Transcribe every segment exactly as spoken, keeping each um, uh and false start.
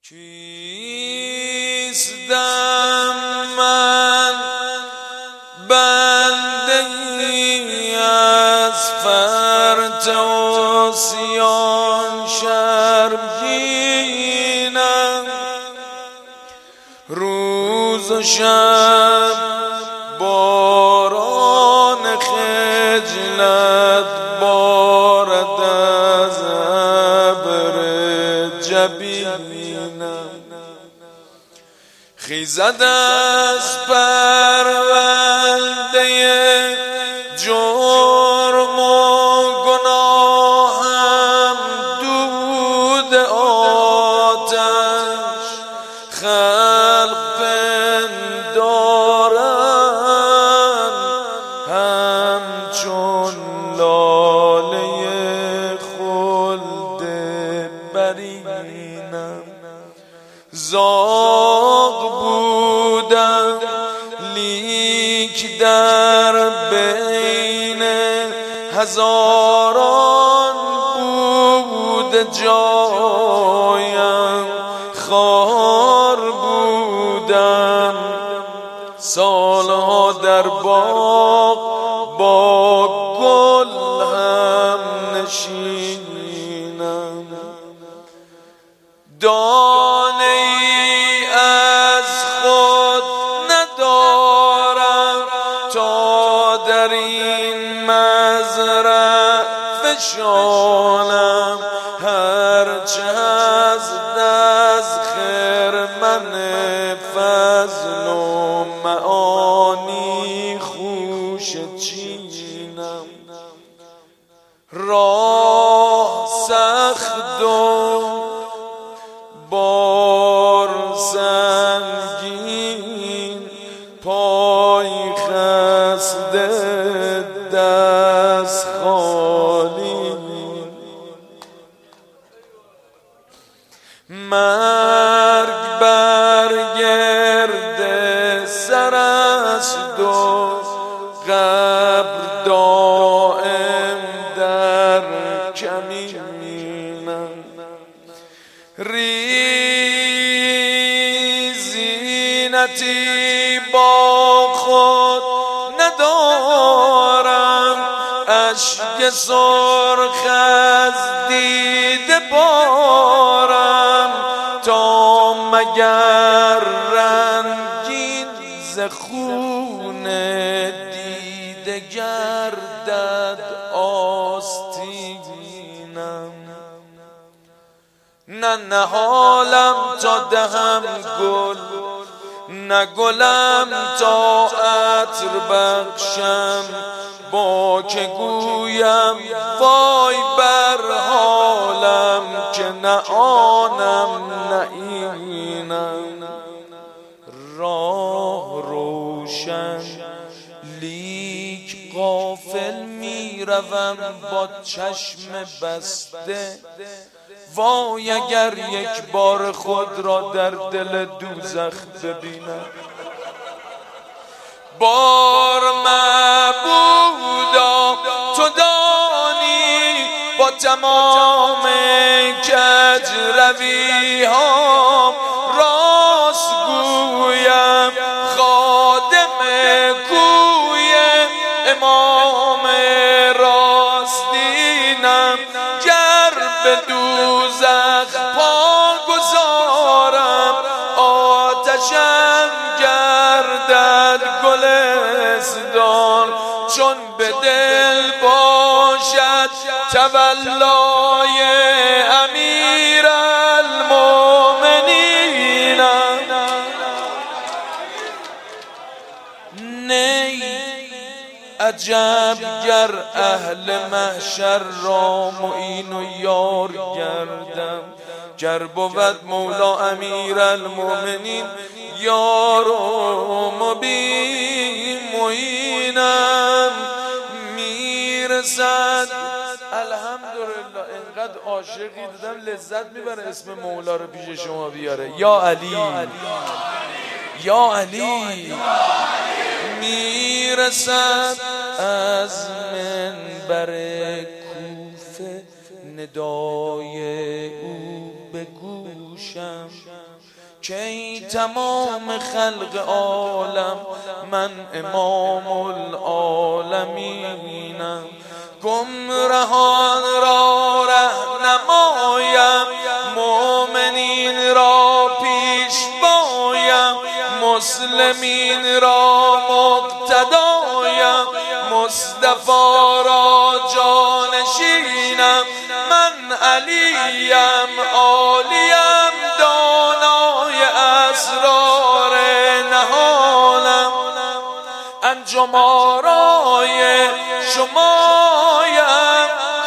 کیستم من بنده‌ای از فرتوسیان شرمگینم، روز و شب باران خجلت بارد از ابر جبینم. خیزد از پرونده جرم و گناهم دود آتش، خلق پندارن همچون لاله خلد برینم. زاغ بودم لیک در بین هزاران بود جایم، خار بودم سالها در باغ با گل هم نشینم. دانه ای از خود ندارم تا در این مزرعه فشانم، هرچه از دست خرمن فضل و معانی خوش چینم. راه سخت و بار سنگین، پای خسته دست خالی. مرگ بر گرد سر است و قبر دائم در کمینم. ریزینتی با خود ندارم، اشک سرخ از دیده بارم، تا مگر رنگین ز خون دیده گردد آستینم. نه نهالم تا دهم گل، نه گلم تا عطر بخشم، با که گویم وای بر حالم که نه آنم نه اینم. راه روشن لیک غافل می روم با چشم بسته، وای اگر یک بار خود را در دل دوزخ ببینم. بار معبودا تو دانی با تمام کج روی ها، راست گویم خادم کوی امام راستینم. گر به دوزخ پا گذارم آتشم گردد گلستان، چون به دل باشد تولای امیر المؤمنینم. نی عجب گر اهل محشر را معین و یار گردم، گر بود مولا امیر المؤمنین یار و مبین معینم. میرسد الحمدلله. اینقدر عاشقی دیدم لذت میبره اسم مولا رو پیش شما بیاره. یا علی یا علی. میرسد از منبر کوفه ندای او به گوش گوشم که ای تمام خلق عالم من امام العالمینم. گمرهان را رهنمایم، مؤمنین را پیشوایم، مسلمین را مقتدایم، مصطفی را جانشینم. من علیم عالیم، دانای اسرار نهانم. انجم آرای شمایم،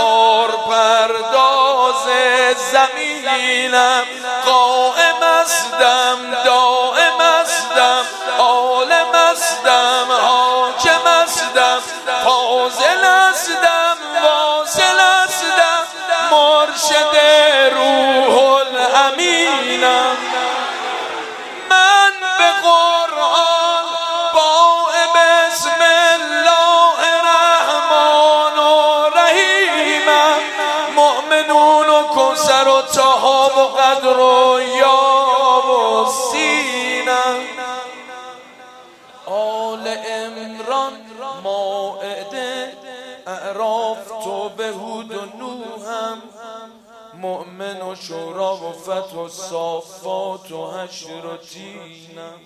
کارپرداز زمینم. قائم استم، دائم استم، عالم استم، حاکم استم، فاضل استم، واصل استم، مرشد روح الامینم. من به قرآن با بسم الله الرحمن الرحیمم. مؤمنون و کوثر و طه و قدر و یاب و سینم. آل عمران، مائده، اعراف، توبه، هود و نوحم. مؤمن و شورا و فتح و صافات و حشر و تینم.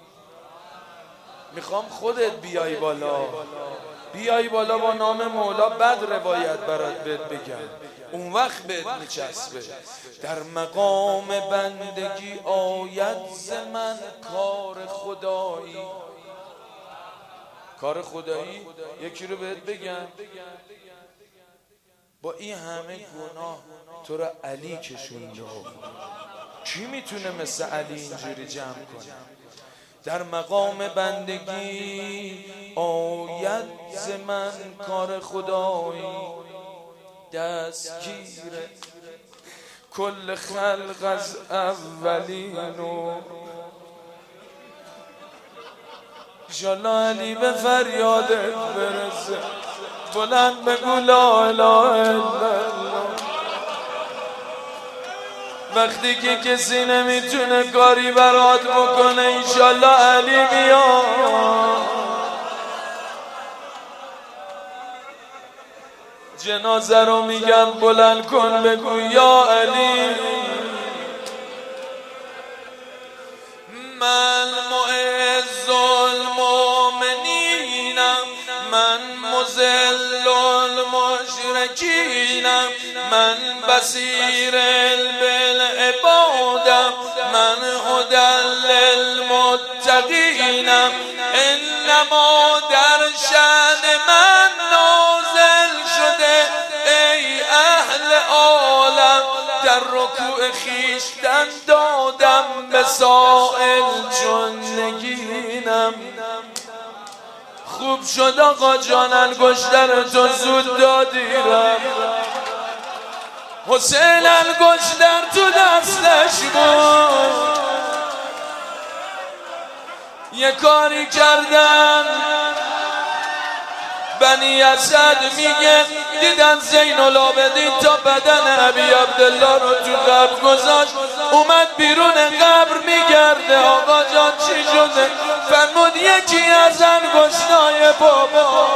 میخوام خودت بیای بالا، بیای بالا با نام مولا، بعد روایت برات بهت بگم، اون وقت بهت میچسبه. در مقام بندگی آید ز من کار خدایی. کار خدایی یکی رو بهت بگم، با این همه گناه تو را علی کشونده. کی میتونه مثل علی اینجوری جمع کنه؟ در مقام بندگی آید ز من کار خدایی. دستگیر کل خلق از اولین و انشالله علی به فریادت برسه. بلند بگو لا اله الا الله. وقتی که کسی نمیتونه کاری برات بکنه، انشالله علی میاد. جنازه رو میگن بلند کن، بگو یا علی. من معز المؤمنینم، من مذل المشرکینم، من بصیر بالعبادم، من هدی للمتقینم. انما در شأن من نازل شده ای اهل عالم. در رکوع خیشتن دادم به سائل چون نگینم. خوب شد آقا جان، انگشتر تو زود دادی رفت. حسین انگشتر تو دستش بود. یه کاری کردن بنی اسد، میگه دیدن زین العابدین تا بدن ابی عبدالله رو تو قبر گذاشت، اومد بیرون قبر میگرده آقا جان چی شده؟ فرمود یکی از انگشتای بابا.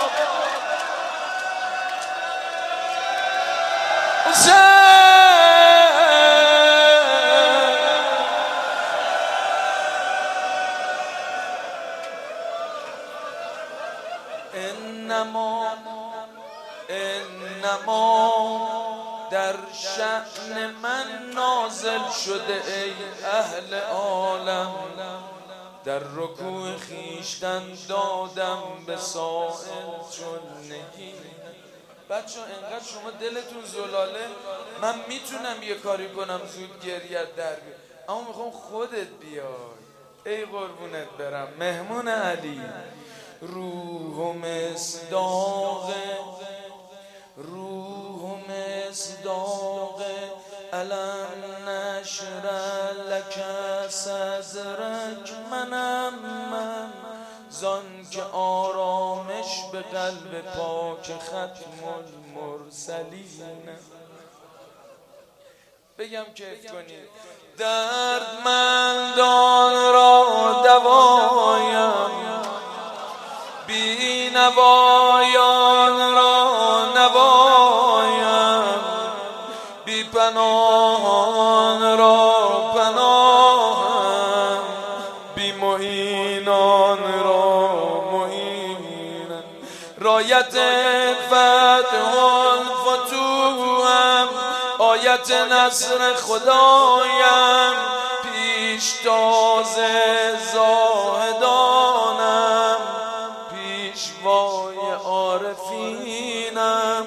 انما انما در شأن من نازل شده ای اهل عالم. در رکوع خیشتن دادم به سائل چون نگین. بچه انقدر شما دلتون زلاله، من میتونم یه کاری کنم زود گریت در بیاد، اما میخوام خودت بیای. ای قربونت برم مهمون علی. روح و مصداق، روح و مصداق، الم نشرح لک صدرک. منم من زان که آرامش به قلب پاک ختم المرسلین. بگم کیف کنید. دردمندان را دوایم، بی نوایان را نوایم، بی پناهان را پناهم، بی معینان را معینم. رایت فتح الفتوحم، آیت نصر خدایم، پیشتاز زاهدانم، پیشوای عارفینم.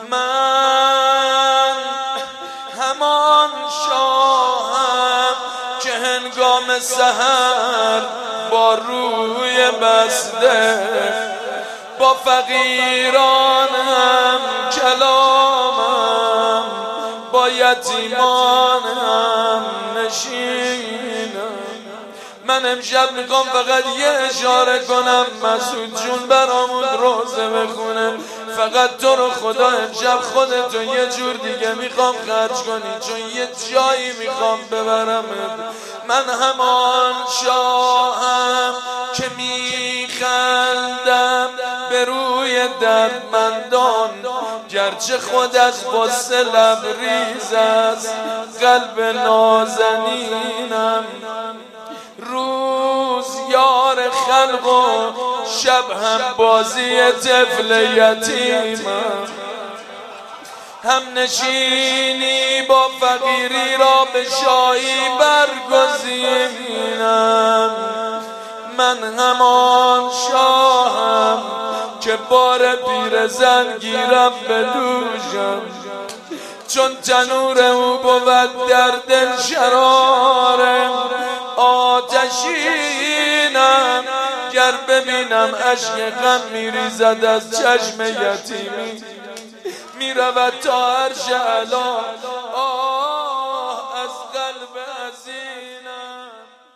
من همان شاهم که هنگام سحر با روی بسته با فقیران هم کلامم، با یتیمان هم نشینم. من امشب میخوام فقط یه اشاره کنم، مسعود جون برامون روزه بخونه. فقط تو رو خدا امشب خودتو یه جور دیگه میخوام خرج کنی، چون یه جایی میخوام ببرم. من همان شاهم که میخندم به روی دردمندان، گرچه خود از غصه لبریز است قلب نازنینم. روز یار خلق و شب هم بازی طفل یتیمم. هم نشینی با فقیری را به شاهی برگزینم. من همان شاهم که بار پیرزن گیرم به دوشم، چون تنور او بود در دل شرارم. آتشینم گر ببینم اشک غم میریزد از چشم یتیمی، میرود تا عرش اعلی. آه از قلب عزیز